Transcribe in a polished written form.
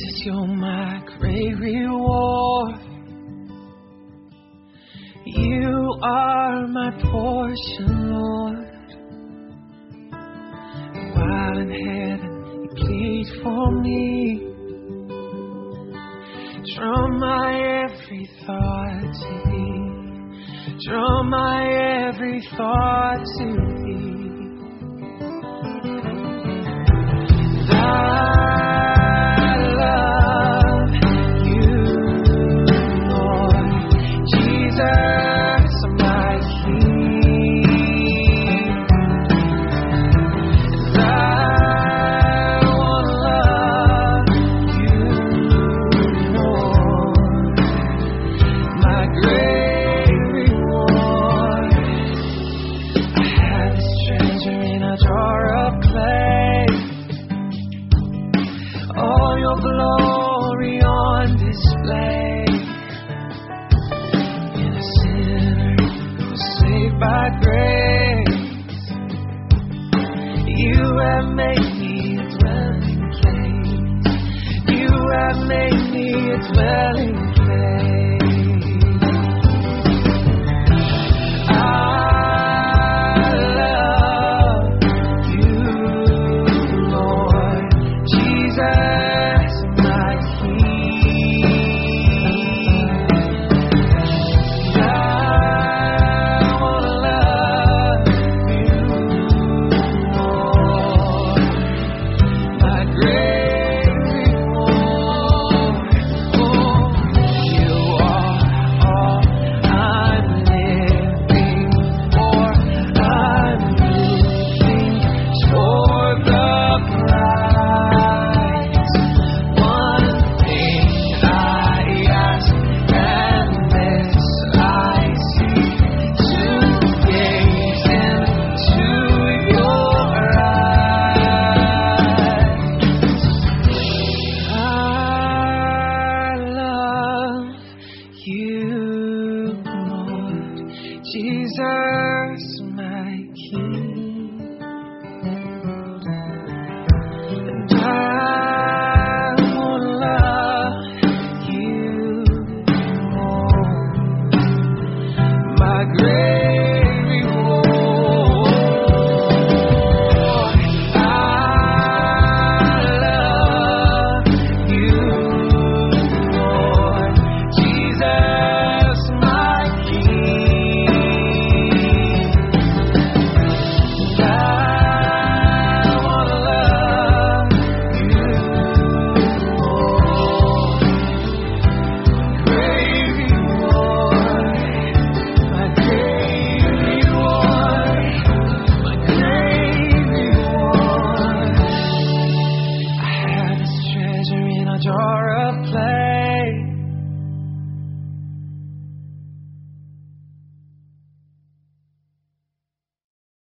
Jesus, you're my great reward. You are my portion, Lord. While in heaven, you plead for me. Draw my every thought to thee. Draw my every thought to thee. I love you, Lord Jesus, my King. I want to love you, Lord, my great reward. I have this treasure in a jar of clay. All your glory on display. In a sinner who was saved by grace, you have made me a dwelling place. You have made me a dwelling place. I love you, Lord Jesus, my King. I want to love you, Lord, my great reward. Oh, you are all I'm living for. I'm looking toward the prize. One thing I ask, and this I seek, to gaze into your eyes. I love you, Lord Jesus, my King. And I want to love you, Lord, my great reward. I love you, Lord Jesus, my King. I want to love you, Lord, great reward, my great reward, my great reward. I have this treasure in a jar of clay.